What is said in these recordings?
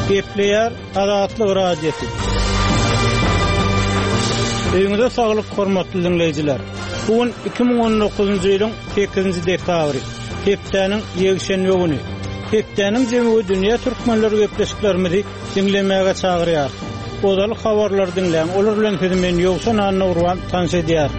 Gepleýär Azatlyk radiosu. Öňüňizde saglyk hormatly dinleýijiler. Bugün 2019-njy ýylyň 8-nji dekabry. Hepdeniň ýegşenme güni. Hepdeniň jemgy dünýä türkmenleri gepleşiklerimizi dinlemäge çagyrýar. Odaly habarlar dinleň. Olar bilen men ýogsan anna urwan tanış edýär.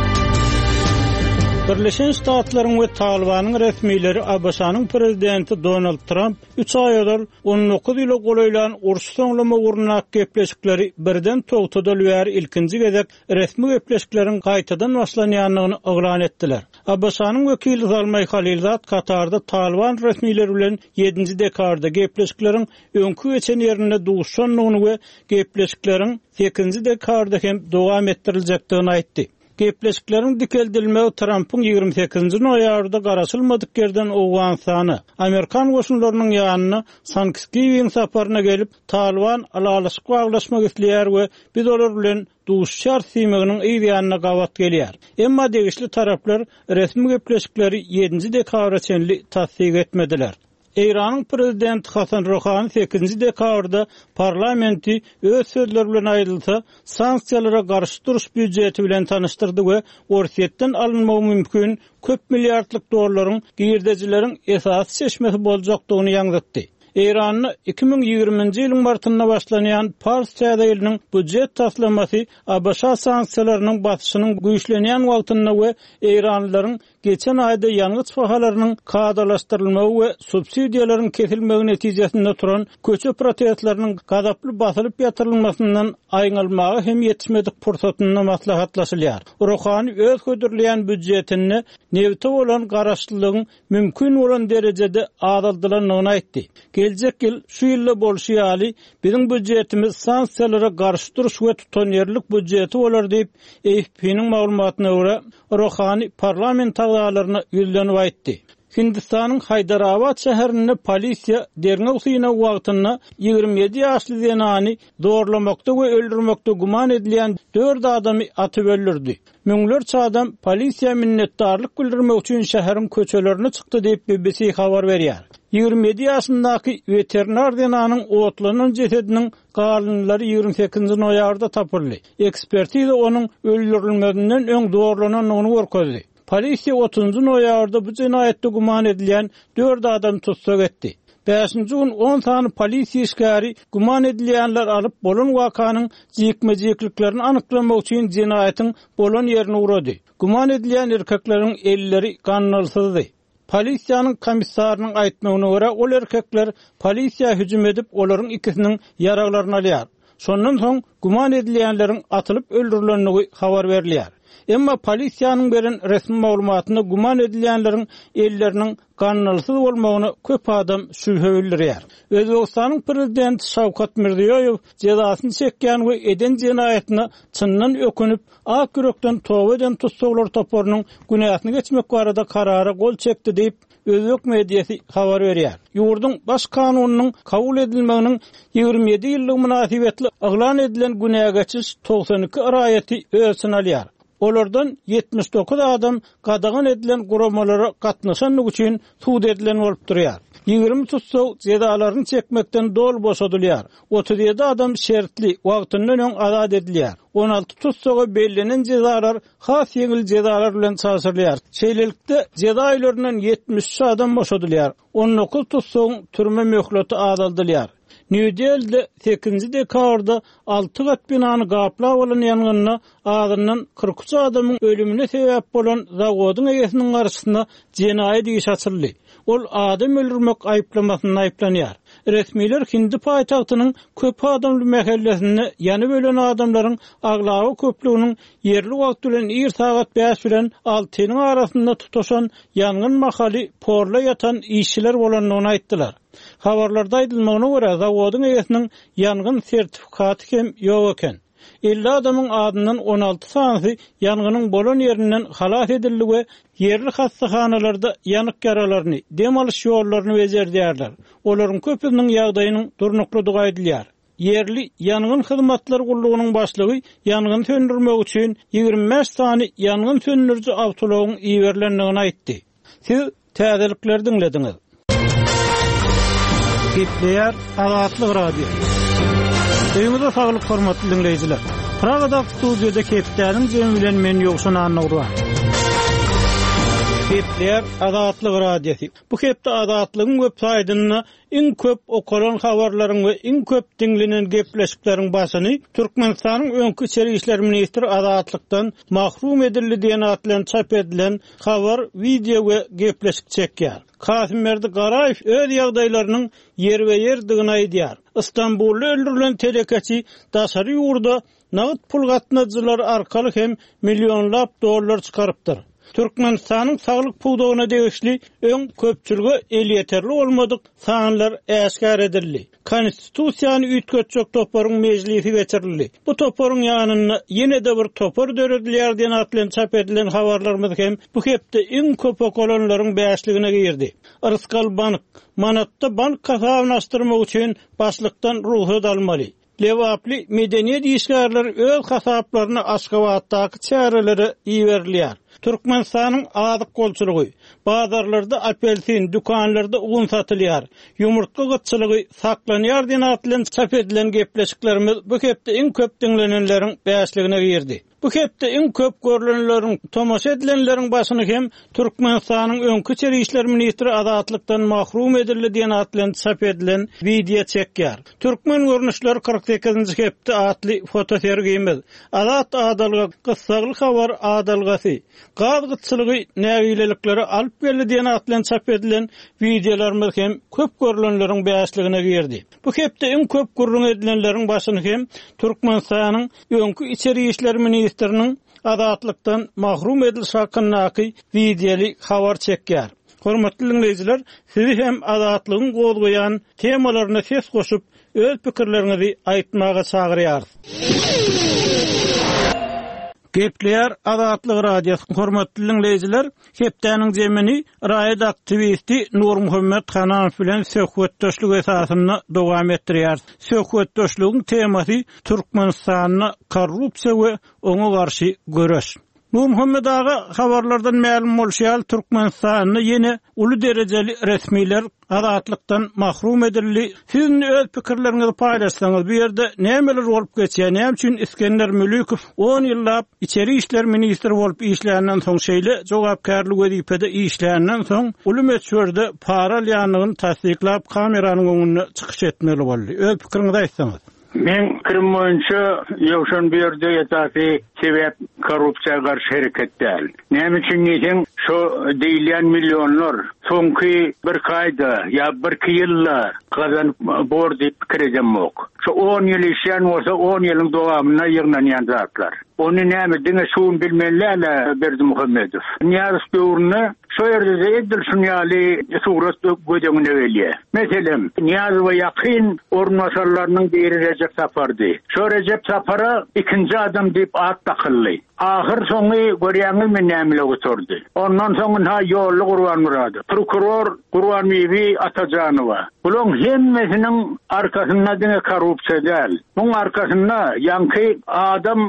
Birleşen Ştatlaryň we Talibanyň resmiýetleri Abaşanyň prezidenti Donald Trump 3 aýadyr 19 ýyla golaýlan uruş soňlama urnak gepleşikleri birden togtadylýar ilkinji gezek resmi gepleşikleriň gaýtadan başlanýanyny oglan etdiler. Abaşanyň wekili Zalmay Halilzat Katarda Taliban resmiýetleri bilen 7-nji dekabrda gepleşikleriň öňkü geçen ýerine duşanlygyny we gepleşikleriň 8-nji dekabrda hem dowam etdiriljakdygyny aýtdy. Gepleşiklerin dikeldilmegi Trump'ın 28-nji noýabrda garaşylmadyk yerden Awganystany, Amerikan goşunlarynyň ýanyna Thanksgiving saparyna gelip Taliban alalyşyk baglaşmak isleýär we biz olar bilen duşşar siýmeginiň ýa-da gawat gelýär. Emma degişli taraplar resmi gepleşikleri 7-nji dekabra çenli tasdik etmediler. İran'ın prezidenti Hasan Rouhani 8-nji dekabrda parlamenti öz sözleri bilen aýdylsa, sanksiýalara garşy duruş büdjeti bilen tanıştyrdy we Orsetden alınmagy mümkin köp milliardlyk dollaryň girdejileriň esas seçmesi boljakdygyny ýaňlatdy. İran'ın 2020-nji ýylyň martynda başlanýan Pars çädäýeliniň budjet taslamasy Abaşa sanksiýalarynyň batyşynyň güýçlenýän wagtynda we İranlylaryň geçen aýda ýangıç bahalarynyň kadalaşdyrylmagy we subsidiýalaryň kesilmegi netijesinde turan köçe protestlarynyň gadaply basylyp ýatyrylmasyndan aýnalmagy hem ýetişmedik pursatyny maslahatlaşylýar. Rouhani öz hödürleýän budjetini nebte bolan garaşlylygyň mümkin bolan derejede adaldylanlygyny aýtdy. Geljek ýyl şu ýylda bolşýaly biziň budjetimiz sanksiýalara garşy duruş we tutanýarlyk budjeti bolar diýip AFP'niň maglumatyna görä Rouhani parlament agzalaryna ýüzlenip aýtdy. Hindistanyň Haydarabad şäherinde polisiýa derňe usyna wagtyna 27 ýaşly zenany zorlamakda we öldürmekde guman edilýän 4 adamy atyp öldürdi. Müňlerçe adam polisiýa minnetdarlyk bildirmek üçin şäheriň köçelerini çykdy diýip BBC habar berýär. 27 ýaşyndaky veterinar zenanyň otlanan jesediniň galynlary 28-nji noýabrda tapyldy. Ekspertiza onuň öldürilmesinden öň zorlananyny görkezdi. Polisiýa 30-njy noýabrda bu jinaýatda guman edilýän 4 adam tutsak etdi. 5-nji gün 10 sany polisiýa işgäri guman edilýänler alyp bolan wakanyň jikmejikliklerini anyklamak üçin jinaýatyň bolan ýerini urady. Guman edilýän erkekleriň elleri gannalsyzdy. Polisiýanyň komissarynyň aýtmagyna görä, ol erkekler polisiýa hüjüm edip olaryň ikisiniň ýaralaryny alýar. Şondan soň guman edilýänleriň atylyp öldürilenligi habar berilýär. Emma polisiýanyň beren resmi maglumatyna guman edilýänleriň elleriniň gannalsyz bolmagyny köp adam şübhe bildirýär. Özbegistanyň prezidenti Şawkat Mirziýoýew jezasyny çekýän we eden jinaýatyna çyndan ökünip ak yürekden toba eden tutsaglar toparynyň günahyny geçmek barada karara gol çekdi diýip özbek mediýasy habar berýär. Ýurduň baş kanunynyň kabul edilmeginiň 27 ýyllyk münasibetli aglan edilen günäge geçiş 92 raýaty ölçüni alýar. Olardan 79 adam qadağan edilen guramalara gatnaşanlyk üçin suud edilen bolup durýar. 20 tutsag jezalaryny çekmekden dol boşadylýar. 37 adam şertli wagtyndan öň azad edilýär. 16 tutsaga bellenen jezalar has ýeňil jezalar bilen çağrylýar. Şeýlelikde jeza aýlaryndan 73 adam boşadylýar. 19 tutsagyň türme möhleti azaldylýar. New Delhi'de 8-nji dekabrda 6 gat binany gaplap bolan ýangynna azyndan 43 adamyň ölümine sebäp bolan zawodyň egesiniň garşysynda jinaýat iş açyldy. Ol adam öldürmek aýplamasyna aýplanýar. Resmiler Hindi paýtagtynyň köp adamly mahallesinde ýany bölen adamlaryň aglawy köpliginiň yerli wagt bilen 1 sagat 5 bilen 6-nyň arasynda tutaşan ýangyn mahaly porla ýatan işçiler bolanlygyny aýtdylar. Habarlarda aýdylmagyna görä zawodyň egesiniň ýangyn sertifikaty hem ýok eken. 50 adamyň adyndan 16 sanysy ýangýnyň bolan ýerinden halas edildi we yerli hastahanalarda ýanyk yaralaryny, dem alyş ýollaryny bezerdýärler. Olaryň köpüniň ýagdaýynyň durnuklydygy aýdylýar. Yerli ýangyn hyzmatlary gullugynyň başlygy ýangyn söndürmek üçin 25 sany ýangyn söndürjü awtologyň iýerlendigini aýtdy. Siz täzelikler dinlediňiz. Gepleýär Azatlyk radio. Öýüňizde saglyk hormatly dinleýijiler. Pragada studiýada Kepdäniň jemi bilen men ýokşan anagurwan. Gepleýär Azatlyk radiosy. Bu hepde Azatlygyň websaýtyna iň köp okulan habarlaryň we iň köp dinlenen gepleşikleriň başyny Türkmenistanyň öňkü içeri işler ministri Azatlykdan mahrum edildi diýen atlan çap edilen habar, video we gepleşik çekýär. Kasym Merdi Garaýew öz ýagdaýlarynyň yer we ýerdigini aýdýar. İstanbulda öldürilen telekeçi daşary ýurda nagyt pul gatnaşjylary arkaly hem millionlap dollar çykarypdyr. Türkmenistanyň saglyk puwdagyna degişli öň köpçüligi el ýeterli bolmadyk sanlar äşkar edildi. Konstitusiýany ütgetjek toparyň meclisi geçirildi. Bu toparyň ýanyna ýene-de bir topar döredilýär diýen atlan çap edilen habarlarymyz hem bu hepde iň köp okulanlaryň bäşligine girdi. Arskal bank, manatda bank kasabynaşdyrmak üçin başlykdan ruhsat almaly. Lewaply medeniýet işgärleri öz hasaplaryna Aşgabatdaky çäreleri iýerilýär. Türkmenistanyň azyk golçylygy, bazarlarda apelsin, dukanlarda un satylýar, ýumurtga gytçylygy saklanýar diýen atlan çap edilen gepleşiklerimiz bu hepde iň köp dinlenenleriň bäşligine girdi. Bu hepde iň köp görülenleriň, tomaşa edilenleriň başyny hem Türkmenistanyň öňkü içeri işler ministri Azatlykdan mahrum edildi diýen atlan çap edilen video çekýär. Türkmen görnüşleri 48-nji hepde atly fotosergimiz. Azat adalga gyssaly habar adalgasy. Gaz gytçylygy nägilelikleri alyp geldi diýen atlan çap edilen videolarymyz hem köp görülenleriň bäşligine girdi. Bu hepde iň köp görülen edilenleriň başyny hem Türkmenistanyň öňkü içeri işler ministriniň Azatlykdan mahrum edilişi hakkyndaky videoly habar çekýär. Hormatly dinleýijiler, sizi hem azatlygyň gozgoýan temalaryna ses goşup öz pikirleriňizi aýtmaga çagyrýar. Gepleýär Azatlyk radiosyny hormatly dinleýijiler, Kepdäniň jemini raýat aktivisti Nur Muhammed Hanaň bilen söhbetdeşlik esasyna dowam etdirýär. Söhbetdeşligiň temasy Türkmenistanyň korrupsiýa we oňa garşy göreş. Nur Muhammed ağa habarlardan ma'lum bolýar, Türkmenistanyň ýene uly derejeli resmiler Azatlykdan mahrum edildi. Sizin öz pikirleriňizi paýlaşsaňyz, bu ýerde nämeler bolup geçýär? Näme üçin İskender Mülükow 10 ýyllap içeri işler ministri bolup işlärenden soň şeýle jogapkärlik wezipede işlärenden soň uly meçhurde para alýanlygyny tasdiklap kameranyň öňüne çykyş etmeli boldy. Öz pikiriňizi aýtsaňyz. Men kirim boýunça ýokşan bir ýerde ýetäsi sebäp korrupsiýaga garşy hereket däl. Näme üçin diýsem, şo diýilen millionlar soňky bir gaýda ýa bir ýylda gazanyp bor diýip kirejemok. Şo 10 ýyl işleýän bolsa 10 ýylyň dowamyna ýygnanýan zatlar. Onu näme diňe şuň bilmenlerle Berdi Muhammedow. Niýaz döwrüne şo ýerde edil şunýaly surat gödüňe welýär. Meselem, Niýaz we Ýakyn ornaşarlarynyň biri Recep Sapardy. Şo Recep Sapara ikinji adam diýip at takyldy. Ahir soňy görýäňiz men näme götürdi. Ondan soň ha ýolly Gurban Murady. Prokuror Gurban Mebi Atajanowa. Bular hemmesiniň arkasynda diňe korrupsiýa däl. Buň arkasynda ýanky adam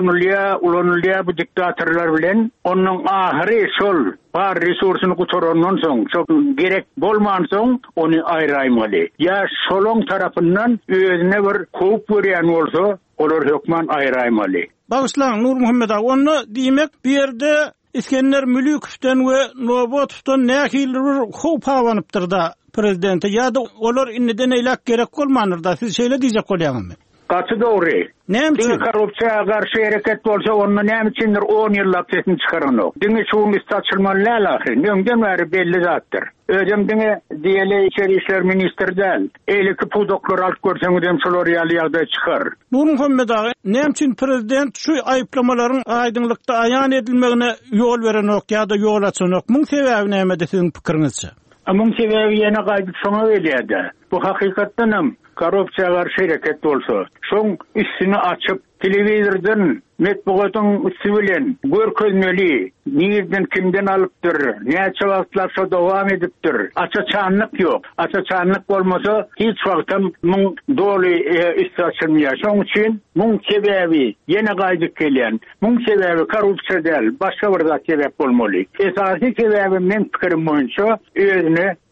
ulanylýa bu diktatorlar bilen onuň ahyry şol bar resursyny guturandan soň, çok gerek bolman soň onu aýraýmaly. Ya şolong tarapyndan özüne bir hukuk berýän bolsa, olar hökman aýraýmaly. Bagyslan Nur Muhammed ağa, onu diýmek bir ýerde İskender Mülükow'dan we Nobotow'dan nähili hukuk hawanypdyr da prezidente, ýa-da olar inneden eýlek gerek bolmandyr da, siz şeýle diýjek bolýaňyzmy? Gaçy dogry. Näme üçin korrupsiýaga garşy hereket bolsa, onu näme üçindir 10 ýyllap sesini çykaranyk. Diňe şuň istatçylmalar ahir, näme bäri belli zatdyr. Özüm diňe diýeli içeri işler ministrden eýleki pudoklar alyp görseňiz şolar ýaly ýagdaý çykar. Nur Muhammed ağa, näme üçin prezident şu aýplamalaryň aýdynlykda aýan edilmegine ýol berenok ýa-da ýol açanok? Muň sebäbi näme sizin pikiриňizçe? Muň sebäbi ýene gaýdyp soňa welýärdi. Bu hakykatdanam korrupsiýaga garşy hereket bolsa, şoň üstüni açyp telewizordan metbugatyň üstü bilen görkezmeli, nerden kimden alypdyr, näçe wagtlar şo dowam edipdir. Açaçanlyk ýok. Açaçanlyk bolmasa hiç wagtym muň doly istasyonýa. Şoň üçin muň sebäbi ýene gaýdyp gelýän. Muň sebäbi korrupsiýa däl, başga bir zat sebäp bolmaly. Esasy sebäbi men pikirim boýunça özüne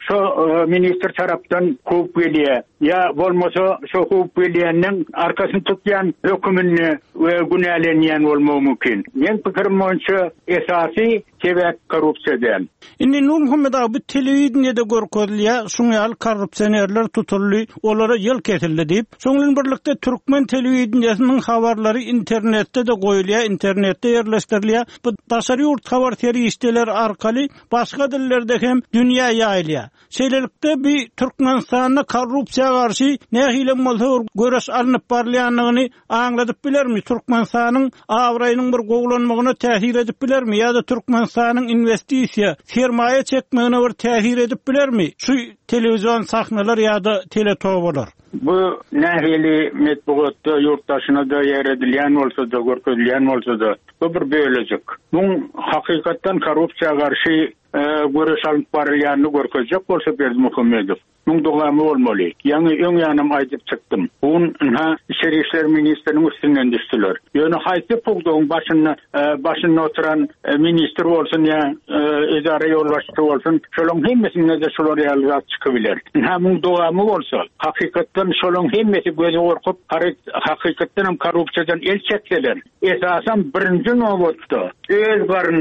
şo minister tarapdan kup geliyor. Ya bolmasa şo kup geliyenin arkasını tutyan hükümünü ve günahlenyen olmağı mümkün. Men pikirim boýunça esasy sebep korrupsiýadan. Indi Nur Muhammed abi telewizionyada görkezilýär, şuňal korrupsionerler tutuldy, olara ýyl kesildi diýip, şoňlan birlikde Türkmen telewizionyanyň habarlary internetde de goýulýar, internetde ýerleşdirilýär. Bu daşary ýurt habar terýişdeler arkaly başga dillerde hem dünýä ýaýylýar. Şeýlelikde bir Türkmenistanda korrupsiýa garşy nähile bolsa göreş alınıp barlýanlygyny aňladyp bilermi? Türkmenistanyň awraýynyň bir gowlanmagyna täsir edip bilermi? Ýa-da Türkmenistanyň investisiýa, sermaýe çekmegine bir täsir edip bilermi? Şu telewizyon sahnalar ýa-da teletowalar. Bu nähili metbuatda yurttaşyna da ýer edilýän bolsa da, görkezilýän bolsa da, bu bir bölejek. Bu hakykatdan korrupsiýa garşy göreş alyp barýanyny görkezjek bolsa Berdimuhammedow. Mung dogamy bolmaly. Ýa-ni öň ýanam aýdyp çykdym. Bun Içeri işler ministriniň üstünden düşdiler. Ýöne haýsy pugdagyň başynda oturan ministr bolsun ýa idare ýolbaşçy bolsun, şolaryň hemmesine de şolar ýalyp çykybiler. Mung dogamy bolsa, hakykatdan şolaryň hemmesi gözi gorkup, hakykatdan hem korrupsiýadan el çekseler, esasan birinji nowbatda öz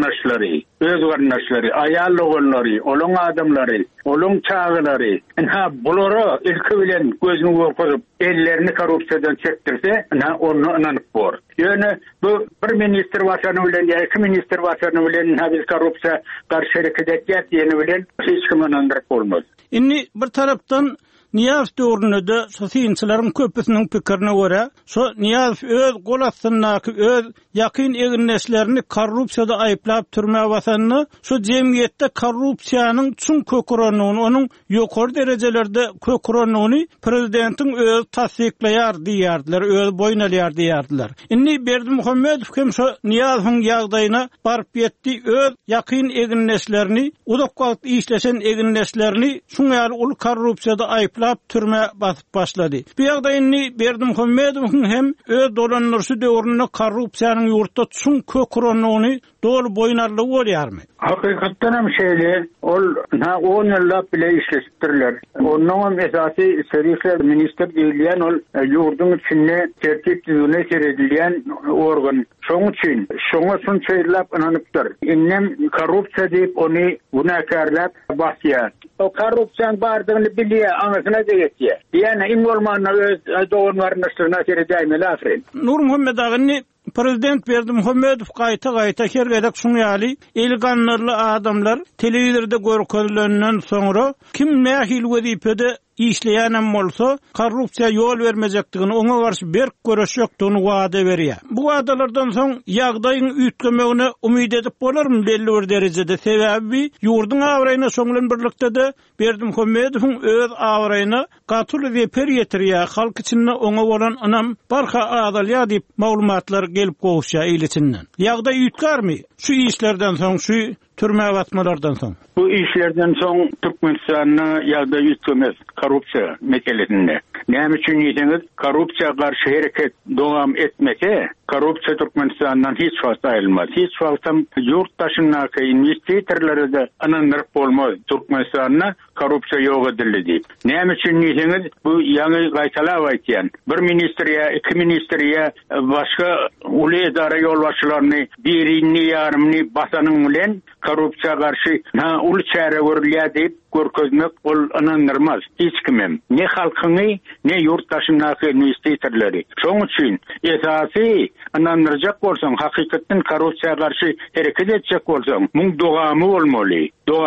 garyndaşlary, aýal oglary, olaň adamlary, olaň çağlary, bulara ilki bilen gözünü gorkup ellerini korrupsiýadan çekdirse, onu inanyp bor. Ýöne bu bir minister başany bilen ýa iki minister başany bilen biz korrupsiýa garşy hareket etýär diýeni bilen hiç kim inandyryp bolmaz. Indi bir tarapdan Niyaz döwründe sosiýalçylaryň köpüsiniň pikirine görä, so Niyaz öz gol astyndaky öz ýakyn eginleşlerini korrupsiýada aýplap türmäge basanyny, so jemgyýetde korrupsiýanyň çün köküranyny, onuň ýokary derejelerde köküranyny prezidentiň öz tasdikleýär diýerdiler, öz boýnalýar diýerdiler. Indi Berdimuhammedow hem so Niyazyň ýagdaýyna baryp ýetdi, öz ýakyn eginleşlerini, uzak wagt işleşen eginleşlerini şuňal ul korrupsiýada aýplap türme basyp başlady. Bu ýagdaý indi Berdimuhammedow hem öz dolanlarsy döwründe korrupsiýanyň ýurtda çün köküranyny dol boýnarlygy bolýarmy? Hakykatdan hem şeýle, ol 10 ýyllap bile işleşdirler. Onuň esasy serýisler minister diýilýän ol ýurdun içinde tertip düzüne seredilýän organ. Şoň üçin, şoňa şunçaýlap inanypdyr. Innem korrupsiýa diýip ony gunakarlap basýar. O korrupsiýanyň bardygyny bilýär, aňasyna degýär. Ýani im bolmanyna öz doganlaryna seredýärmi afrin. Nur Muhammed agny Prezident Berdimuhammedow gaýta hergedek şuňaly elganlarly adamlar telewizorda görkezilenden soňra kim nähil wezipede işleýänem bolsa korrupsiýa ýol bermejekdigini, oňa garşy berk göreş ýokdugyny wada berýär. Bu wadalardan soň ýagdaýyň üýtgemegine umyt edip bolarmy belli bir derejede? Sebäbi ýurdun awraýyna soňlan birlikde de Berdimuhammedowyň öz awraýyna gatyly reper ýetirýär. Halk içinde oňa bolan anam barha adalýa diýip maglumatlar gelip gowuşýar el içinden. Ýagdaý üýtgarmy? Şu işlerden soň, şu türme batmalardan soň. Bu işlerden soň Türkmenistanyň ýagdaý üýtgemez korrupsiýa meselesinde. Näme üçin diýseniz, korrupsiýa garşy hereket dowam etmese, korrupsiýa Türkmenistanyň hiç wagt aýrylmaz. Hiç wagt ýurtdaşynaky investitorlary da anandyryp bolmaz. Türkmenistanyň korrupsiýa ýok edildi diýip. Näme üçin diýseniz, bu ýa-ni gaýtalap aýtýan. Bir ministeriýa, iki ministeriýa başga uly idara ýolbaşçylaryny, birini ýarymny basanyň bilen korrupsiýa garşy ul çäre görülýär diýip görkezmek ol anandyrmaz hiç kimem. Ne halkyny, ne ýurtdaşynaky investitorlary. Şoň üçin esasy anandyrjak bolsaň, hakykatdan korrupsiýa garşy hereket etjek bolsaň, muň dogamy bolmaly.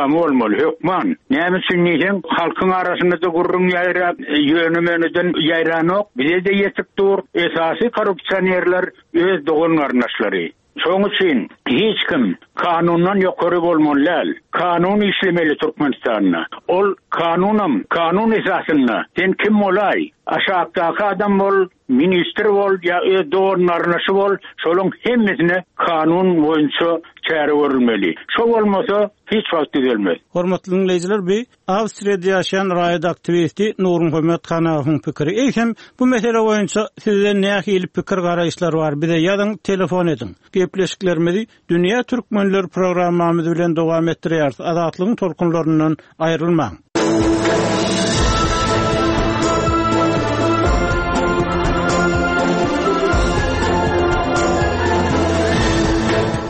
Hökman. Näme üçin diýsem, halkyň arasynda gurrun ýaýrap, ýönümeninden ýaýranok, bize de ýetip dur. Esasy korrupsionerler öz dogan garnaşlary. Şoň üçin hiç kim kanundan ýokary bolmaly. Kanun işlemeli Türkmenistanyna. Ol kanun esasyna sen kim bolay? Aşağıdaky adam bol, minister bol, ya doganlaryny bol, şolaryň hemmesine kanun boýunça çäre görülmeli. Şo bolmasa hiç wagt gelmez. Hormatly dinleyijiler, bu Awstriýada ýaşaýan raýat aktivisti Nur Muhammed Kanawyň pikiri. Eýsem bu mesele boýunça sizden nähili pikir garaýşlar bar? Bize ýazyň, telefon edin. Gepleşiklerimizi Dünýä Türkmenleri programmamyz bilen dowam etdirýär. Azatlygyň tolkunlaryndan aýrylmaň.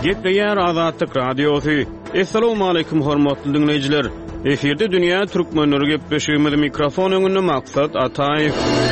Gepleýär Azatlyk Radiosu. Assalamu alaykum hormatly dinleýijiler. Eferde dünýä türkmenleri gepleşýärmiz. Mikrofon öňünde Maksat Ataýew.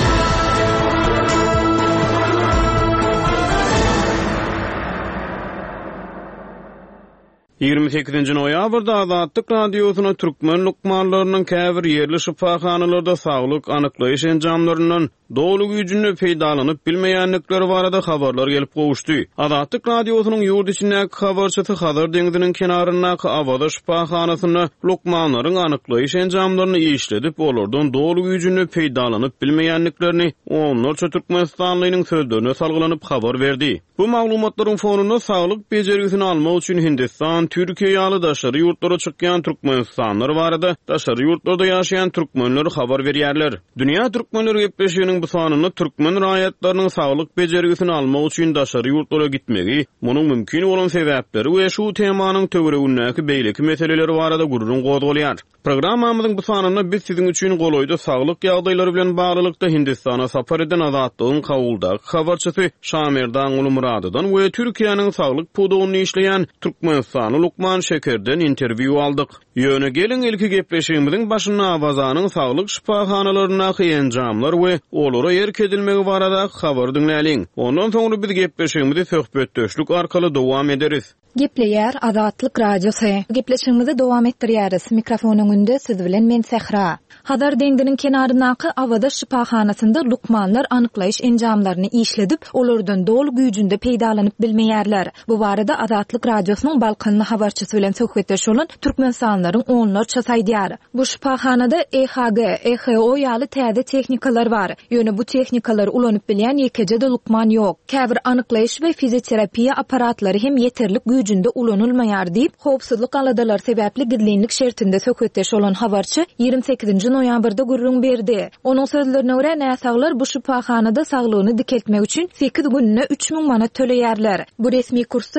28-nji noýabrda Azatlyk Radiosyna türkmen lukmanlarynyň käbir ýerli şypahanalarda saglyk anyklaýyş enjamlarynyň dolu güýjünde peýdalanyp bilmeýänlikleri barada habarlar gelip gowuşdy. Azatlyk Radiosynyň ýurt içindäki habarçysy Hazar deňiziniň kenaryndaky Awada şypahanasyna lukmanlaryň anyklaýyş enjamlaryny işledip olardan dolu güýjünde peýdalanyp bilmeýänliklerini onlarça türkmenstanlynyň sözlerine salgylanyp habar berdi. Bu maglumatlaryň fonunda saglyk bejergisini almak üçin Hindistan, Türkiýe ýaly daşary ýurtlara çykýan türkmenstanlar barada daşary ýurtlarda ýaşaýan türkmenler habar berýärler. Dünýä türkmenleri gepleşýäriniň bu sanyny türkmen raýatlarynyň saglyk bejergisini almak üçin daşary ýurtlara gitmegi, munyň mümkin bolan sebäpleri we şu temanyň töweregindäki beýleki meseleleri barada gurrun gozgalýar. Programmamyzyň bu sanyny biz siziň üçin golaýda saglyk ýagdaýlary bilen baglykda Hindistana sapar eden Azatlygyň kabuldaky habarçysy Şamerdan Ulumuradydan we Türkiýanyň saglyk pudugyny işleýän Türkmenistan Lukman Şekerden interwiu aldyk. Ýöne gelin ilki gepleşigimiziň başyna Awazanyň saglyk şypahanalaryndaky enjamlar we olara ýerk edilmegi barada habar dinläliň. Ondan soňra biz gepleşigimizi söhbetdeşlik arkaly dowam ederiz. Gepleýär Azatlyk Radiosu. Gepleşigimizi dowam etdirýäris. Mikrofon öňünde siz bilen men Sehra. Hadar deňdiniň kenaryndaky Awada şypahanasynda lukmanlar anyklaýyş enjamlaryny işledip, olardan dol güýjünde peýdalanyp bilmeýärler. Bu barada Azatlyk Radiosynyň Balkanly habarçysy bilen söhbetdeş bolan türkmenstanlaryň onlarça saýdýar. Bu şypahanada EHG, EHO ýaly täze tehnikalar bar. Ýöne bu tehnikalar ulanyp bilýän ýekeje de lukman ýok. Käbir anyklaýyş we fizioterapiýa aparatlary hem ýeterlik güýjünde ulanylmaýar diýip, howpsuzlyk aladalar sebäpli gidlenlik şertinde söhbetdeş bolan habarçy 28-nji noýabrda gurrun berdi. Onuň sözlerine görä näsaglar bu şypahanada saglygyny dikeltmek üçin 8 gününe 3000 manat töleýärler. Bu resmi kursda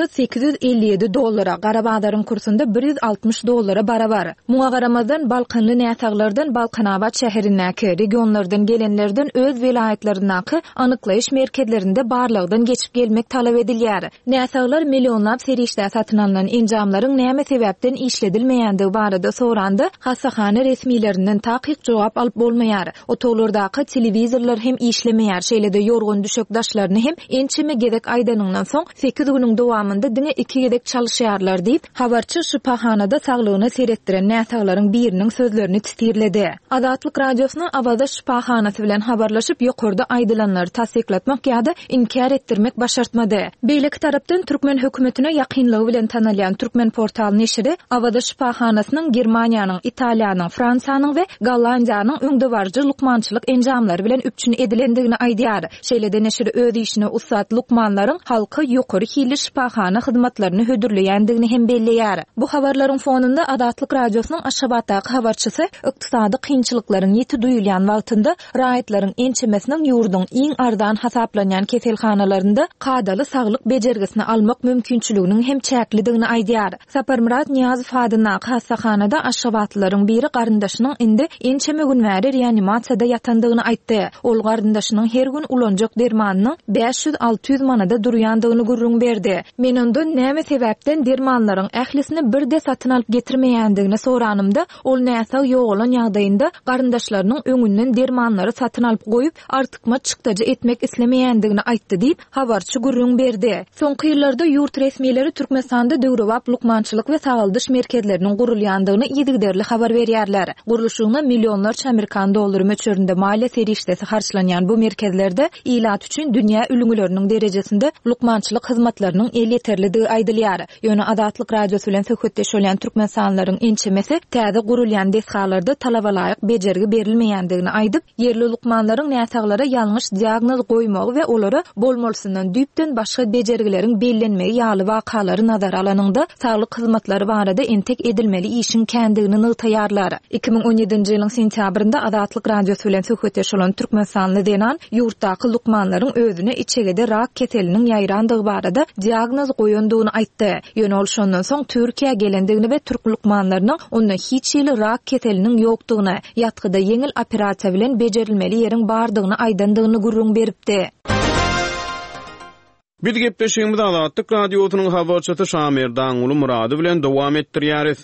$857, Garabağdaryň kursunda $160 barabar. Muňa garamazdan Balkanly näsaglardan Balkanabad şäherindäki regionlardan gelenlerden öz vilayetlerindäki anyklaýyş merkezlerinde barlygdan geçip gelmek talap edilýär. Näsaglar millionlap serişde satyn alynan enjamlaryň näme sebäpden işledilmeýändigi barada sorandy. Hasahana resmiýetlerinden takyk jogap alyp bolmaýar. Otolardaky telewizorlar hem işlemeýär. Şeýlede ýorgun düşük daşlaryny hem ençeme gerek aýdanyňdan soň 8 günüň dowamında diňe 2 gerek çalyşýarlar diýip habarçy şypahanada saglygyny seretdiren näsaglaryň biriniň sözlerini titirledi. Azatlyk Radiosyna Awada şypahanasy bilen habarlaşyp ýokarda aýdylanlary tasdiklatmak ýa-da inkar etdirmek başartmady. Beýleki tarapdan türkmen hökümetine ýakynlygy bilen tanalýan Türkmen portal neşri Awada şypahanasynyň Germaniýanyň, Italiýanyň, Fransanyň we Gollandiýanyň öňde barjy lukmançylyk enjamlary bilen üpçün edilendigini aýdýar. Şeýlede neşri öz işine ussat lukmanlaryň halky ýokary hili şypahana hyzmatlaryny hödürleýändigini hem belleýär. Bu habarlaryň fonunda Azatlyk Radiosynyň Aşgabatdaky habarçysy ykdysady kynçylyklaryň ýeti duýulýan wagtynda raýatlaryň ençemesiniň ýurdun iň ardan hasaplanýan keselhanalarynda kadaly saglyk bejergisini almak mümkinçiliginiň hem çäklidigini aýdýar. Saparmurat Niýazow hadynaky hastahanada Aşgabatlylaryň biri garyndaşynyň indi ençeme gün bäri reanimasiýada ýatandygyny aýtdy. Ol garyndaşynyň her gün ulanjak dermanynyň 500-600 manada durýandygyny gurrun berdi. Men ondan näme sebäpden dermanlaryň ählisini birde satyn alyp getirmeýändigini soranymda, ol näsa ýok bolan ýagdaýynda garyndaşlarynyň öňünden dermanlary satyn alyp goýup artykma çykdaja etmek islemeýändigini aýtdy diýip habarçy gurrun berdi. Soňky ýyllarda ýurt resmiýetleri Türkmenistanda döwrewap lukmançylyk we sagaldyş merkezleriniň gurulýandygyny ýedigderli habar berýärler. Guruluşyna millionlarça Amerikan dollary möçberinde maliýe serişdesi harçlanýan bu merkezlerde ilat üçin dünýä ülüňleriniň derejesinde lukmançylyk hyzmatlarynyň ýeterliligi aýdylýar. Ýöne Azatlyk Radiosu bilen söhbetdeş bolan türkmenstanlaryň ençemesi täze gurulýan deshalarda talaba laýyk bejergi berilmeýändigini aýdyp, ýerli lukmanlaryň näsaglara ýalňyş diagnoz goýmagy we olara bolmalysyndan düýpden başga bejergileriň bellenmegi ýaly wakalary nazara alanyňda saglyk hyzmatlary barada entek edilmeli işin kendigini nytaýarlar. 2017-nji ýylyň sentýabrynda Azatlyk Radiosu bilen söhbetdeş bolan türkmenstanly denan ýurtdaky lukmanlaryň özüne içegede rak keseliniň ýaýrandygy barada diagnoz goýandygyny aýtdy. Ýöne ol şondan soň Türkiýe gelendigini we türk lukmanlarynyň onda hiç ýyly rak keseliniň ýokdugyny, ýatgyda ýeňil operasiýa bilen bejerilmeli ýeriň bardygyny aýdandygyny gurrun beripdi. Biz gepleşigimiz Azatlyk radiosynyň habarçysy Şamir Daňuly Murady bilen dowam etdirýäris.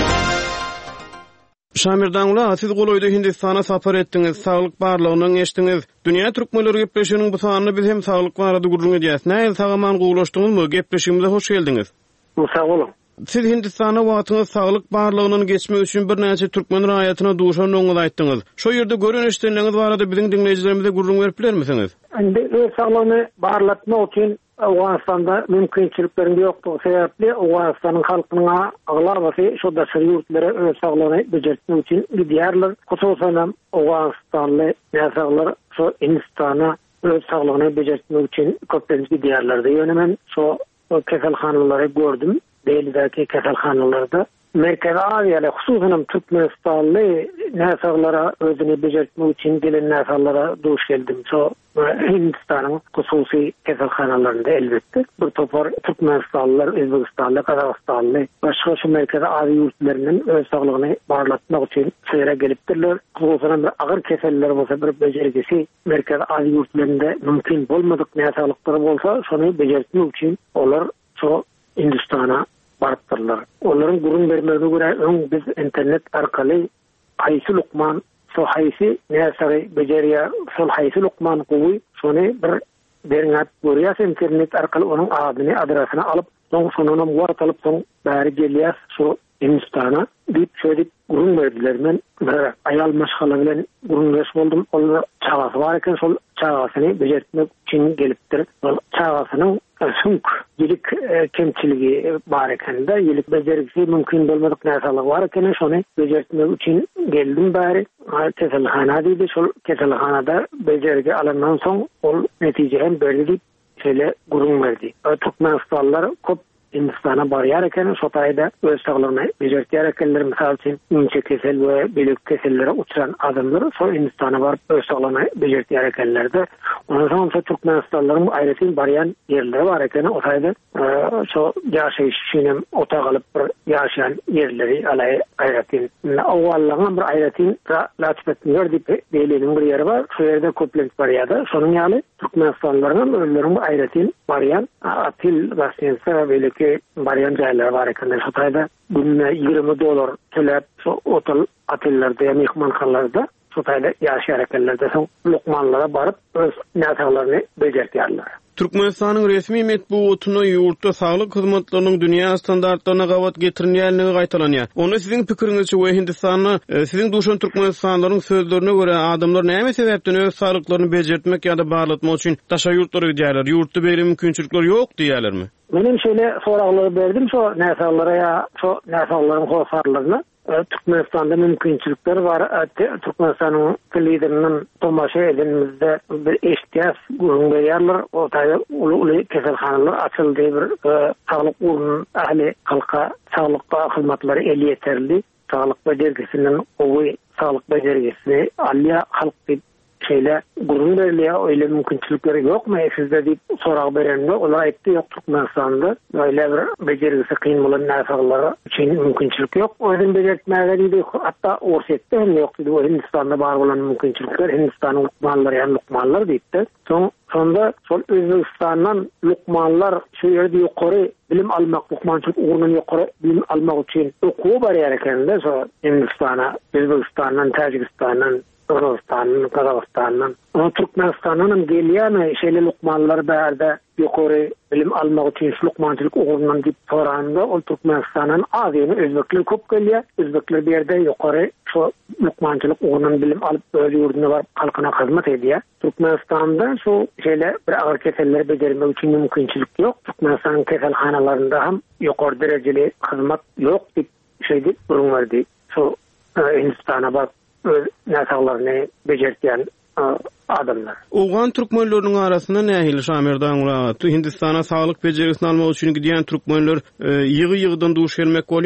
Şamir Daňuly, siz goloýda Hindistana sapar etdiňiz, saglyk barlygynyň eşdiňiz. Dünýä türkmenleri gepleşiginiň bu sanyny biz hem saglyk barada gurrun edýäs. Näme sagaman goýulaşdyňyzmy? Gepleşigimize hoş geldiňiz. Sag bolun. Siz Hindistana wagtyňyz saglyk barlygynyň geçmek üçin bir näçe türkmen raýatyna duşan oňuly aýtdyňyz. Şo ýerde gören eşdenleňiz barada biziň dinleýijilerimize gurrun berip bilermisiniz? Öz saglygyny barlatmak üçin Awganistanda mümkinçilikleri ýokdugy sebäpli Awganistanyň halkyna aglamasy şo daşary ýurtlary öz saglygyny bejertmek üçin gidiýärler. Hususan Awganistanly näsaglar şo Hindistana öz saglygyny bejertmek üçin köplenç gidiýärler. Ýöne men şo keselhanalary gördüm. Beýlidäki keselhanalarda Merkez Aziýaly hususan Türkmenistanly näsaglara özüni bejertmek üçin gelen näsaglara duş geldim. Şo Hindistanyň hususy keselhanalarynda elbetde bir topar Türkmenistanlylar, Özbekistanly, Kazakstanly, başga şu Merkez Aziýa ýurtlarynyň öz saglygyny barlatmak üçin şeýle gelipdirler. Hususan bir agyr keseller bolsa, bir bejergisi Merkez Aziýa ýurtlarynda mümkin bolmadyk näsaglyklar bolsa, şonu bejertmek üçin olar şo Hindistana barıpdırlar. Onların gurun vermegine göre biz internet arkaly haýsy lukman, so haýsy näsary bejeriýa, sol haýsy lukman gowy, şonu bir beriňat görýäs internet arkaly onuň adyny, adresyny alyp, şonunam wartalyp soň bäri gelýäs şu Hindistana diýip şöyle gurun berdiler. Men bir aýal maşgala bilen gurun geç boldum. Onu çagasy bar eken, şol çagasyny bejertmek üçin gelipdir. Ol çagasynyň sunk ýilik kemçiligi bar ekende, ýilik bejergisi mümkin bolmadyk näsalyk bar eken, şonu bejertmek üçin geldim bäri. Keselhana diýdi, şol keselhanada bejergi alandan soň ol netijehem berdi diýip şeýle gurun berdi. Türkmenistanlylar köp Hindistana barýar eken, şo taýda öz saglygyny bejertýär ekenler, misal üçin inçe kesel we belek kesellere uçuran adamlar şo Hindistana baryp öz saglygyny bejertýär ekenlerde. Ondan soň Türkmenistanlylaryň aýratyn barýan ýerleri bar eken, o taýda şo ýaşaýyş üçin otag alyp bir ýaşaýan ýerleri alay aýratyn. Awwallaňa bir aýratyn laçpetler diýip beýleniň bir ýeri bar. Şo ýerde köplenç barýardy. Şonuň ýaly Türkmenistanlylaryň özleriniň aýratyn barýan atil gasensa belek baryan jaýlar bar eken. Şo taýda gününe $20 төлep şo otel atellerde ýa mehmanxanalarda şo taýda ýaşaýar ekenlerde soň lukmanlara baryp öz näsaglaryny bejertýärler. Türkmenistanyň resmi metbuatyna ýurtda saglyk hyzmatlarynyň dünýä standartlaryna gawat getirilýänligi gaýtalanýar. Onu siziň pikiriňizçe we Hindistanyň siziň duşan Türkmenistanlylaryň sözlerine göre adamlar näme sebäpden öz saglyklaryny bejertmek ýa-da barlatmak üçin taşa ýurtlara gidýärler? Ýurtda beýle mümkinçilikler ýok diýýärlermi? Benim şöyle soraglary berdim şo näsaglara ýa şo näsaglaryň howsarlygyna. Türkmenistanda mümkinçilikler var. Türkmenistanyň lideriniň tomaşa edilmizde bir eştiýas gurun berýärler. O taýda uly keselhanalar açyldy, bir saglyk urun ähli halka saglyk hyzmatlary eli yeterli. Saglyk bejergisiniň owy saglyk bejergisi alýa halk şeýle gurun berýär, öýle mümkinçilikleri ýokmy sizde diýip sorag berende, olar aýtdy ýok, Türkmenistanda öýle bir bejergisi kyn bolan näsaglary üçin mümkinçilik ýok. Özüň bejertmäge diýdi, hatda orsetde hem ýok diýdi. Hindistanda bar bolan mümkinçilikler Hindistanyň lukmanlary ýa lukmanlar diýdi. Sonda şol Özbekistandan lukmanlar şu ýerde ýokary bilim almak, lukmançylyk ugrundan ýokary bilim almak üçin okuw barýar ekende, şo Hindistana, Özbekistandan, Tajikistandan, Kırgızstan'ın, Kazakistan'ın, Türkmenistan'ın gelýän şeýle lukmanlar bärde ýokary bilim almak üçin lukmançylyk ugrundan diýip soranda, ol Türkmenistan'ın azyny özbekler köp gelýär. Özbekler berde ýokary şu lukmançylyk ugrundan bilim alyp öz ýurduna baryp halkyna hyzmat edýär. Türkmenistan'da şu şeýle bir agyr keselleri bejermek üçin mümkinçilik ýok. Türkmenistan'ın keselhanalarynda hem ýokary derejeli hyzmat ýok diýip şeýdi gurun berdi. Şu Hindistana baryp näsaglaryny bejertýän adamlar. Owgan türkmenläriniň arasynda nähili Şamir Daňuly Hindistana saglyk bejergisini almak üçin gidýän türkmenler ýygy-ýygydan duş gelmek bolýarmy?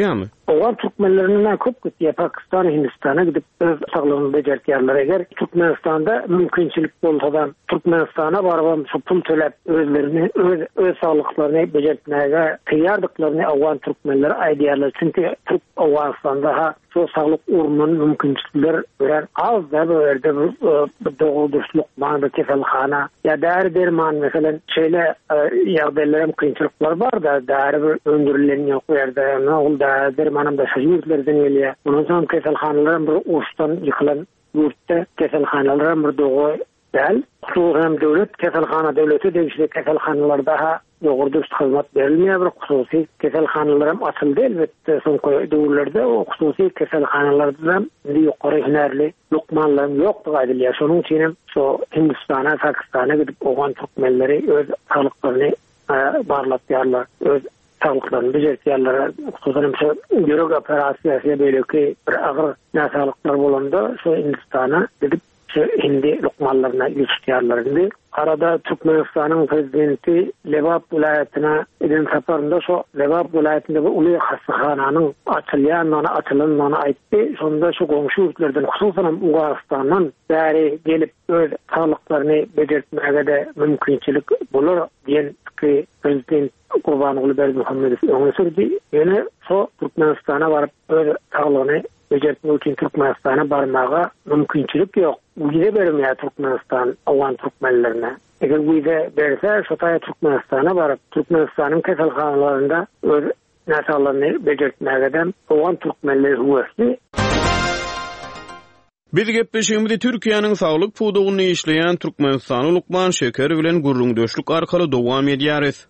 Oğan Türkmenlerinden köp gittiye Pakistan, Hindistan'a gidip öz sağlığını becertýärler. Eger Türkmenistanda mümkinçilik bolsadan Türkmenistan'a barabam pul töläp özlerini öz sağlıklaryny bejertmäge tyýardyklaryny Oğan Türkmenleri aýdýarlar. Çünki Türk Oğanistan'da şu sağlık urunun mümkinçilikler veren az da böyle doğrudurluk manada kefelhana ya derman mesela şeyle yardımlarım kıyınçılıklar var da değerli öndürülen yok yerde ne oldu dermanım da şaşırtlardan geliyor. Bunun son kefelhanaların bir uçtan yıkılan yurtta kefelhanaların bir doğu değil. Hem devlet kefelhana devleti değişti kefelhanalar daha doğru hizmet verilmiyor bir hususi kefelhanalarım açıldı elbette son dövrlerde o hususi kefelhanalardan yukarı hünerli lokmanlarım yoktu adiliye. Şunun için şu Hindistan'a, Pakistan'a gidip Oğan Türkmenleri öz sağlıklarını barlatyarlar, öz sağlıklarını becertiyarlar. Hususan yürek operasyası böyle ki bir ağır sağlıklar bulundu. Şu Hindistan'a gidip hindi lokmallarına yürütüyorlardı. Arada Türkmenistan'ın prezidenti Lebap vilayetine eden saparında şu Lebap vilayetinde bu ulu hastahananın açılanını ayıttı. Sonunda şu komşu ülkelerden hususan Uğanistan'dan beri gelip öz sağlıklarını becertmeye de mümkünçilik bulur diyen ki prezident Kurbanoglu Berdimuhamedov onu söyledi. Yani şu Türkmenistan'a varıp öz sağlığını becertmek için Türkmenistan'a barmağa mümkünçilik yok. Uyda vermeye Türkmenistan Oğan Türkmenlerine. Eğer uyda verse şotaya Türkmenistan'a varıp Türkmenistan'ın kefelhanalarında öz nasallarını becertmekten Oğan Türkmenleri hüvesli. Biz gepleşigimizde Türkiýanyň saglyk pudugyny işleýän Türkmenistanyň Lukman Şeker bilen gurrundaşlyk arkaly dowam edýäris.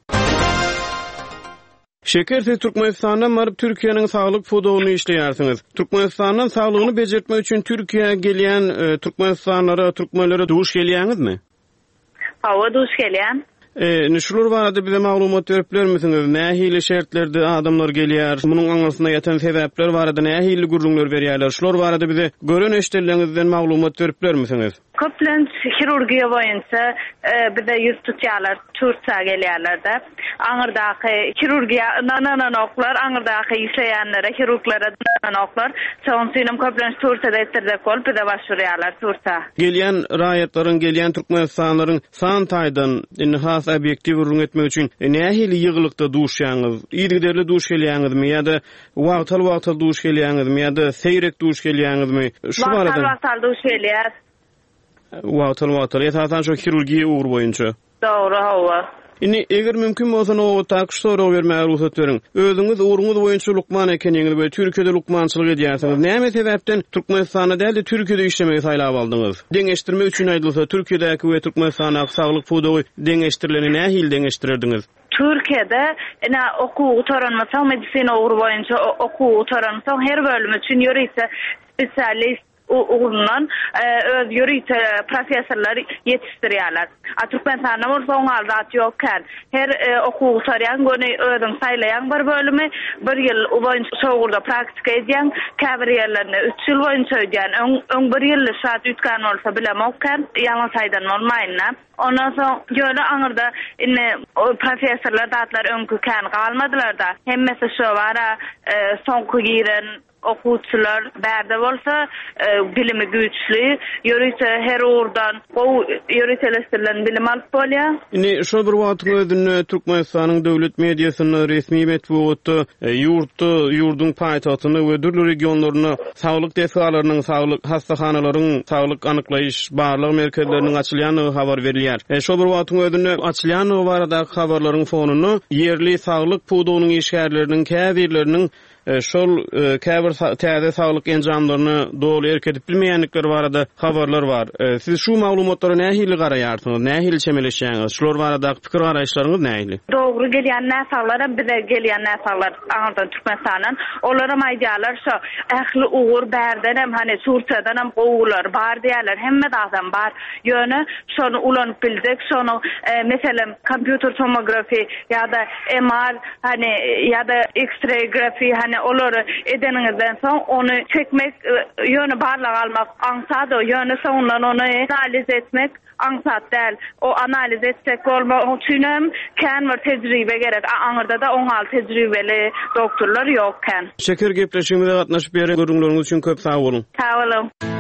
Şeker siz Türkmenistan'dan barıp Türkiýanyň saglyk pudugyny işleýärsiňiz. Türkmenistanyň saglygyny bejertmek üçin Türkiýe gelýän Türkmenistanlara, Türkmenlere duş gelýäňizmi? Hawa duş gelýän. Şular barada bize maglumat berip bermisiňiz? Nähili şertlerde adamlar gelýär? Munyň aňasyna ýatan sebäpler barada nähili gurrunlar berýärler? Şular barada bize gören eşitleringizden maglumat berip bermisiňiz? Köplen hirurgiýa boýunça bize ýüz tutýarlar, Türkiýe gelýärler-de. Aňyrdaky hirurgiýa nananoklar, aňyrdaky işleýänlere, hirurglara nananoklar, çoňsynym köplen Türkiýede etdirdik bolup bize başwurýarlar Türkiýe. Gelýän raýatlaryň, gelýän Türkmenistanlaryň san taýdan has obyektiv urun etmek üçin nähili ýygylykda duşýaňyz? Ýygyderli duş gelýäňizmi ýa-da wagtal duş gelýäňizmi ýa-da seýrek duş gelýäňizmi? Şu barada wagtal duş gelýär. Wagtal ýa-da şu hirurgiýa ugur boýunça. Dogry, hawa. Ini eger mümkin bolsa o taýyk soraw bermäge ruhsat beriň. Özüňiz uruňyz boýunça Lukman ekeniňizi we Türkiýede lukmançylyk edýärsiňiz. Näme sebäpden Türkmenistana däldi Türkiýede işlemegi saýlap aldyňyz? Deňeşdirmek üçin aýdylsa Türkiýedäki we Türkmenistanyň saglyk pudugy deňeşdirileni nähili deňeşdirerdiniz? Türkiýede okuw taranmasaň medisina ugur boýunça okuw taranmasaň her bölüm üçin ýörise spesialist uğrundan öz yürüyte profesörler yetiştirýärler. Türkmenistan'da bolsa zat ýokkan. Her okuw tarýan göni özüň saýlaýan bir bölümi bir ýyl boýunça şowgurda praktika edýän, käbir ýerlerine 3 ýyl boýunça edýän. Öň bir ýyl şat ütgän bolsa bilemokkan, ýalňy saýdan bolmaýyna. Ondan soň ýöne aňyrda profesörler datlar öňkü kän galmadylar da. Hemmesi şo bara soňky giren okuwçylar bärde bolsa bilimi güýçli, ýörise her urdan ýöriselestirilen bilim alyp bolýar. Ini şo bir wagtyň özünde Türkmenistanyň döwlet mediasyny, resmi metbuaty, ýurdun paýtagtyny we dürli regionlaryny saglyk desgalarynyň, saglyk hastahanalaryň, saglyk anyklaýyş barlyk merkezleriniň açylýany habar berilýär. Şo bir wagtyň özünde açylýany barada habarlaryň fonuny ýerli saglyk pudugynyň işgärleriniň, käbirleriniň şol käbir täze saglyk enjamlaryny dogry erketip bilmeýänlikleri barada habarlar bar. Siz şu maglumatlary nähili garaýarsyňyz, nähili çemeleşýäňiz? Şular barada pikir garaýşlaryňyz nähili? Dogry gelýän näsaglar, bize gelýän näsaglar aňyrdan Türkmenistanyň, olaram aýdýarlar şo ähli ugur bärden hem hani Türkiýeden hem gowular bar diýerler, hemme adam bar. Ýöne şonu ulanyp bildik, şonu meselem kompýuter tomografi ýa-da MR hani ýa-da X-ray grafi hani olary edeningizden soň onu çekmek ýöne barlyk almak aňsat o ýöne soňdan onu analiz etmek aňsat däl. O analiz etsek bolmak üçinem kän bir tejribe gerek. Aňyrda da oňal tejribeli doktorlar ýokken. Şeker gepleşigimizde gatnaşyp berýän görüňleriniz üçin köp sag bolun. Sag bolun.